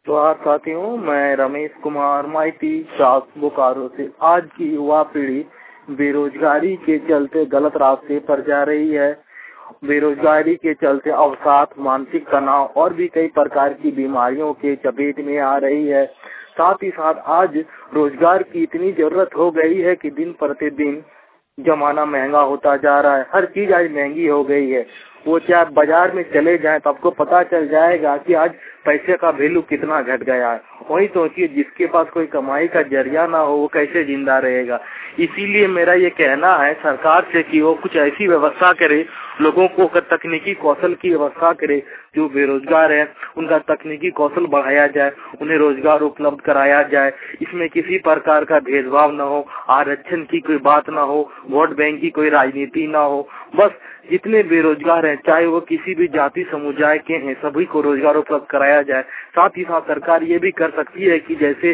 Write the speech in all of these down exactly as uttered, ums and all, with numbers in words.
तो आप साथियों, मैं रमेश कुमार माइती चाक बोकारो से। आज की युवा पीढ़ी बेरोजगारी के चलते गलत रास्ते पर जा रही है। बेरोजगारी के चलते अवसाद, मानसिक तनाव और भी कई प्रकार की बीमारियों के चपेट में आ रही है। साथ ही साथ आज रोजगार की इतनी जरूरत हो गई है कि दिन प्रतिदिन जमाना महंगा होता जा रहा है। हर चीज आज महंगी हो गई है। वो चाहे बाजार में चले जाएं तो आपको पता चल जाएगा कि आज पैसे का वैल्यू कितना घट गया है। वही सोचिए, जिसके पास कोई कमाई का जरिया ना हो वो कैसे जिंदा रहेगा। इसीलिए मेरा ये कहना है सरकार से कि वो कुछ ऐसी व्यवस्था करे, लोगों को तकनीकी कौशल की व्यवस्था करे। जो बेरोजगार है उनका तकनीकी कौशल बढ़ाया जाए, उन्हें रोजगार उपलब्ध कराया जाए। इसमें किसी प्रकार का भेदभाव न हो, आरक्षण की कोई बात ना हो, वोट बैंक की कोई राजनीति ना हो। बस जितने बेरोजगार हैं, चाहे वो किसी भी जाति समुदाय के हैं, सभी को रोजगार उपलब्ध कराया जाए। साथ ही साथ सरकार ये भी कर सकती है कि जैसे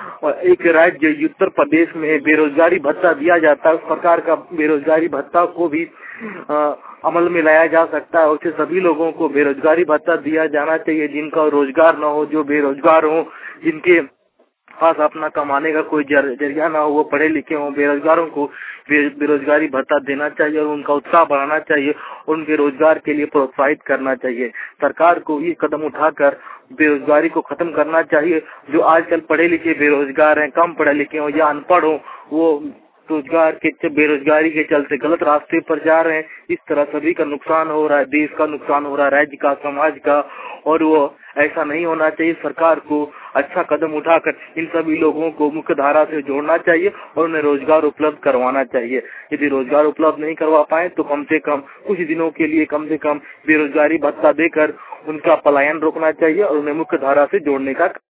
एक राज्य उत्तर प्रदेश में बेरोजगारी भत्ता दिया जाता है, उस प्रकार का बेरोजगारी भत्ता को भी आ, अमल में लाया जा सकता है। उससे सभी लोगों को बेरोजगारी भत्ता दिया जाना चाहिए जिनका रोजगार न हो, जो बेरोजगार हो, जिनके पास अपना कमाने का कोई जरिया ना हो, वो पढ़े लिखे हों। बेरोजगारों को बेरोजगारी भत्ता देना चाहिए और उनका उत्साह बढ़ाना चाहिए, उनके रोजगार के लिए प्रोत्साहित करना चाहिए। सरकार को ये कदम उठाकर बेरोजगारी को खत्म करना चाहिए। जो आजकल पढ़े लिखे बेरोजगार हैं, कम पढ़े लिखे हो या अनपढ़ हो, वो रोजगार के बेरोजगारी के चलते गलत रास्ते पर जा रहे हैं। इस तरह सभी का नुकसान हो रहा है, देश का नुकसान हो रहा है, राज्य का, समाज का, और वो ऐसा नहीं होना चाहिए। सरकार को अच्छा कदम उठाकर इन सभी लोगों को मुख्य धारा से जोड़ना चाहिए और उन्हें रोजगार उपलब्ध करवाना चाहिए। यदि रोजगार उपलब्ध नहीं करवा पाए तो कम से कम कुछ दिनों के लिए कम से कम बेरोजगारी भत्ता देकर उनका पलायन रोकना चाहिए और उन्हें मुख्य धारा से जोड़ने का